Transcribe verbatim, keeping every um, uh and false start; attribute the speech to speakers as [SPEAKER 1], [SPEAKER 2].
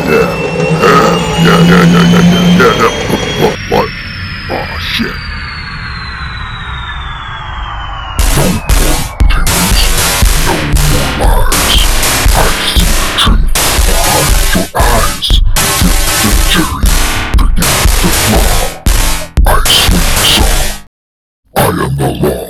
[SPEAKER 1] yeah, yeah, yeah, yeah, yeah, yeah, yeah, yeah. What, what? Aw, shit. No more theories, no more lies. I see the truth behind your eyes. Forget the jury, forget the law. I swing the saw. I am the law.